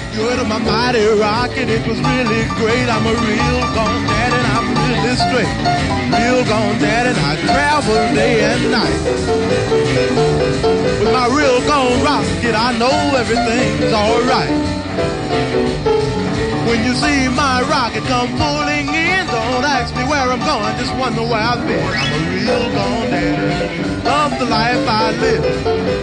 Good, my mighty rocket, it was really great. I'm a real gone dad and I'm really straight. Real gone dad and I travel day and night. With my real gone rocket, I know everything's alright. When you see my rocket come pulling in, don't ask me where I'm going, just wonder where I've been. I'm a real gone dad, love the life I live.